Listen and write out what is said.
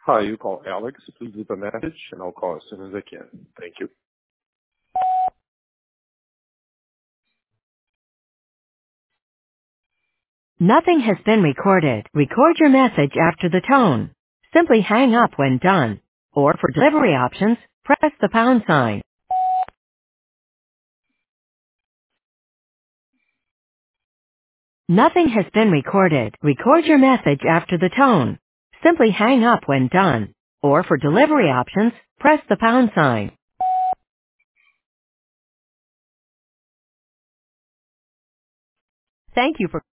Hi, you call Alex. Please leave a message and I'll call as soon as I can. Thank you. Nothing has been recorded. Record your message after the tone. Simply hang up when done. Or for delivery options, press the pound sign. Nothing has been recorded. Record your message after the tone. Simply hang up when done. Or for delivery options, press the pound sign. Thank you for